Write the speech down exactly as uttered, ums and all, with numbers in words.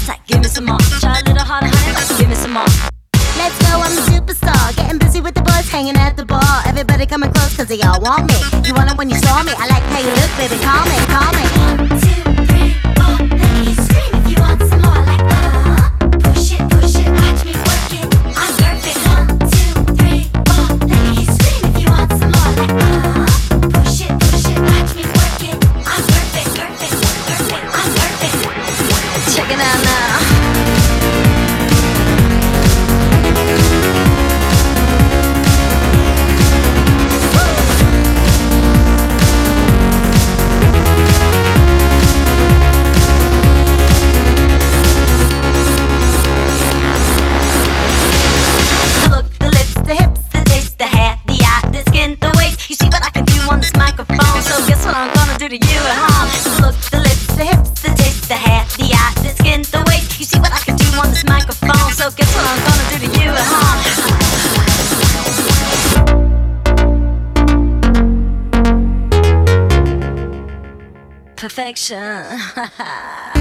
that's like, give me some more. Try a little harder, honey, like, give me some more. Let's go, I'm a superstar. Getting busy with the boys, hanging at the bar. Everybody coming close cause they all want me. You want it when you saw me. I like how you look, baby, call me, call me. One, two, three, four. Let me hear you scream if you want some more. Like, uh, push it, push it, watch me work it. I'm perfect. One, two, three, four. Let me hear you scream if you want some more. Like, uh, push it, push it, watch me work it. I'm perfect, perfect, perfect. I'm perfect. Check it out now. To you at home. The look, the lips, the hips, the taste, the hair, the eye, the skin, the waist. You see what I can do on this microphone. So guess what I'm gonna do to you at home. Perfection.